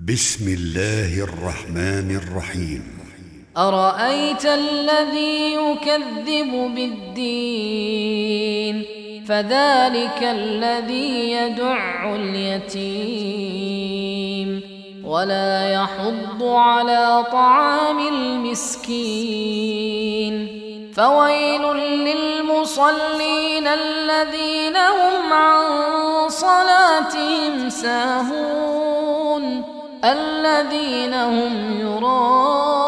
بسم الله الرحمن الرحيم. أرأيت الذي يكذب بالدين فذلك الذي يدع اليتيم ولا يحض على طعام المسكين فويل للمصلين الذين هم عن صلاتهم ساهون الذين هم يراءون